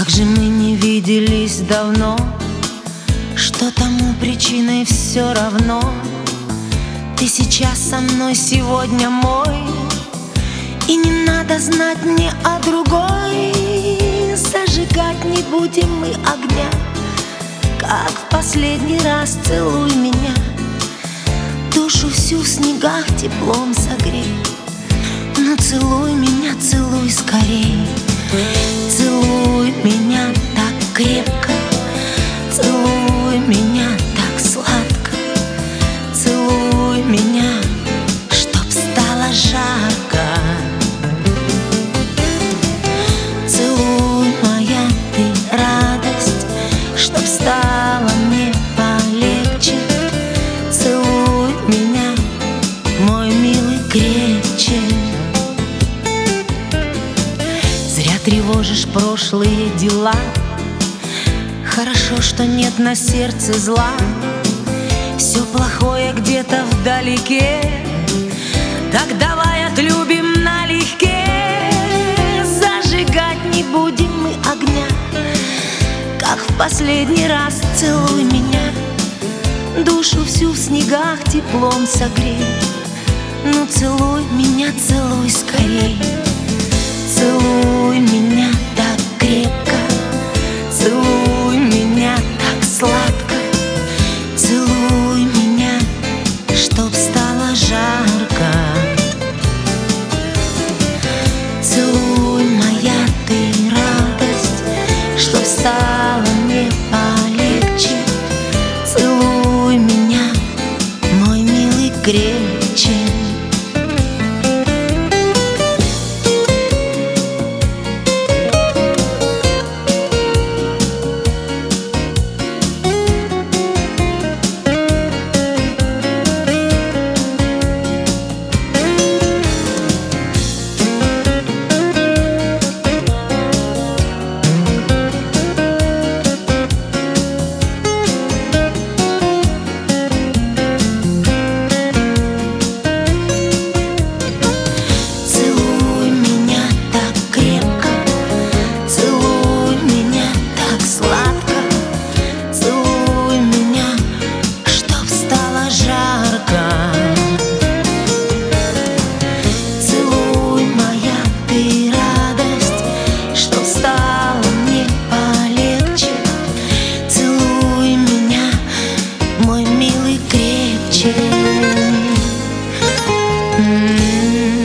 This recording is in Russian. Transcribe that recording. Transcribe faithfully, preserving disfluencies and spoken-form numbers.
Как же мы не виделись давно, что тому причиной все равно. Ты сейчас со мной, сегодня мой, и не надо знать мне о другой. Зажигать не будем мы огня, как в последний раз целуй меня. Душу всю в снегах теплом согрей. Ну целуй меня, целуй скорей. Целуй меня так крепко, целуй меня так сладко, целуй меня, чтоб стало жарко. Целуй, моя ты радость, чтоб стало мне полегче. Целуй меня, мой милый, крепче. Зря тревожишь прошлые дела, хорошо, что нет на сердце зла. Все плохое где-то вдалеке, так давай отлюбим налегке. Зажигать не будем мы огня, как в последний раз целуй меня. Душу всю в снегах теплом согрей. Ну целуй меня, целуй скорей. Целуй меня так крепко, целуй меня так сладко, целуй меня, чтоб стало жарко. Целуй, моя ты радость, чтоб стало мне полегче. Целуй меня, мой милый, крепче. Mm-hmm.